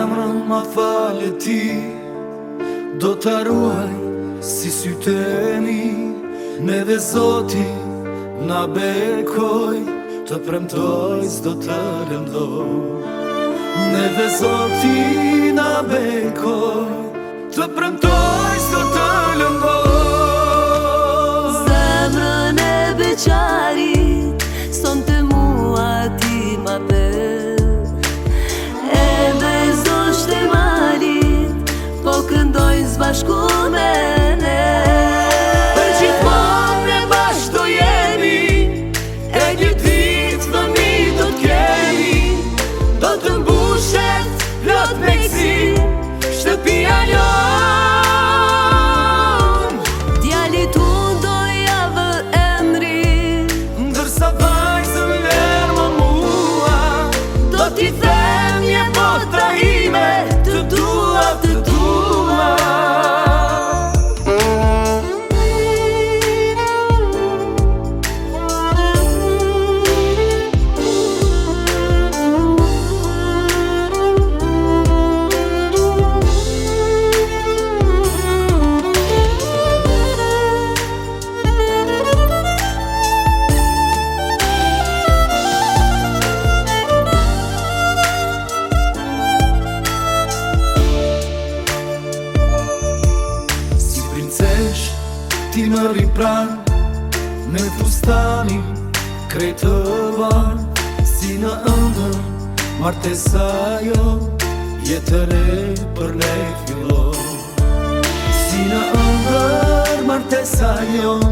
zemrën ma falë ti, do të ruaj si sytë e mi. Neve Zoti na bekoj, të premtoj s'do të lëndoj. Neve Zoti na bekoj, të premtoj s'do të lëndoj. Zemrën e beqarit, son të mua ti ma bër. Edhe zosh të malit, po këndojnë s'bashku me ne. Për gjithmonë ne bashkë do jemi, e një ditë fëmi do t'kemi. Do të mbushet plot me gëzi shtëpia jon. Djalit unë do javë emri, Ndërsa vajzën lërë më mua, do t'i them një botra ime, të dua, të dua. Ti më ripran me fustanin krejt të van, si në ëndër martesa jo, jetë e re për ne fillon. Si në ëndër martesa jo,